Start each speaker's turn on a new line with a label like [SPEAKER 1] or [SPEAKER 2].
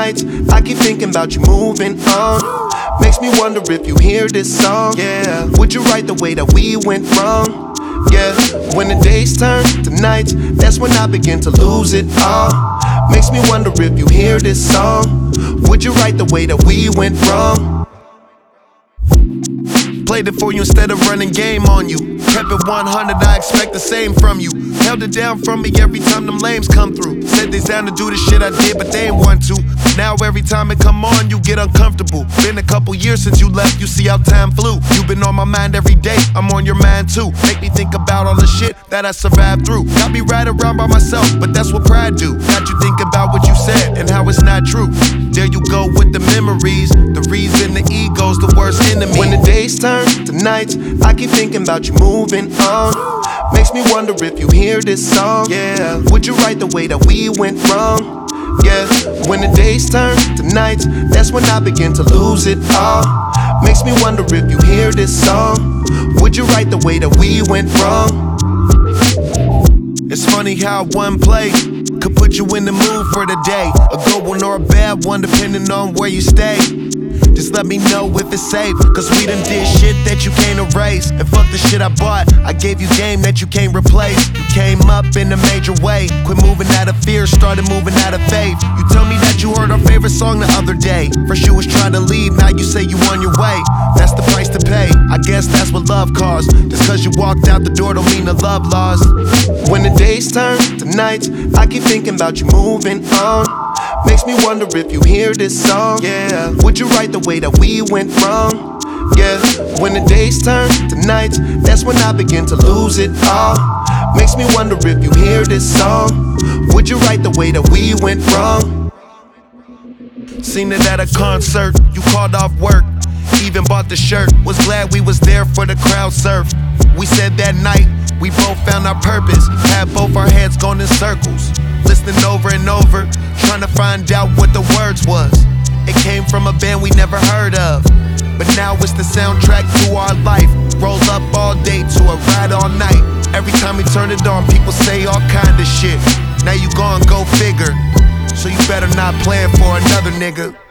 [SPEAKER 1] nights I keep thinking about you moving on. Makes me wonder if you hear this song. Yeah, would you write the way that we went wrong? Yeah, when the days turn to nights, that's when I begin to lose it all. Makes me wonder if you hear this song. Would you write the way that we went wrong? Played it for you instead of running game on you. Kept it 100, I expect the same from you. Held it down from me every time them lames come through. Said they down to do the shit I did, but they ain't want to. Now every time it come on, you get uncomfortable. Been a couple years since you left, you see how time flew. You been on my mind every day, I'm on your mind too. Make me think about all the shit that I survived through. Got me right around by myself, but that's what pride do. Got you think about what you said and how it's not true. There you go with the memories. The reason the ego's the worst enemy. When the days turn to nights, I keep thinking about you moving on. Makes me wonder if you hear this song. Yeah, would you write the way that we went wrong? Yeah, when the days turn to nights, that's when I begin to lose it all. Makes me wonder if you hear this song. Would you write the way that we went wrong? It's funny how one play could put you in the mood for the day. A good one or a bad one, depending on where you stay. Just let me know if it's safe, cause we done did shit that you can't erase. And fuck the shit I bought, I gave you game that you can't replace. You came up in a major way, quit moving out of fear, started moving out of faith. You tell me that you heard our favorite song the other day. First you was trying to leave, now you say you on your way. That's the price to pay, I guess that's what love costs. Just cause you walked out the door don't mean the love lost. When the days turn to nights, I keep thinking about you moving on. Makes me wonder if you hear this song. Yeah, would you write the way that we went wrong? Yeah, when the days turn to nights, that's when I begin to lose it all. Makes me wonder if you hear this song. Would you write the way that we went wrong? Seen it at a concert, you called off work. Even bought the shirt, was glad we was there for the crowd surf. We said that night, we both found our purpose. Had both our heads going in circles, listening over and over, trying to find out what the words was. It came from a band we never heard of, but now it's the soundtrack to our life. Roll up all day to a ride all night. Every time we turn it on, people say all kind of shit. Now you gon' go figure, so you better not plan for another nigga.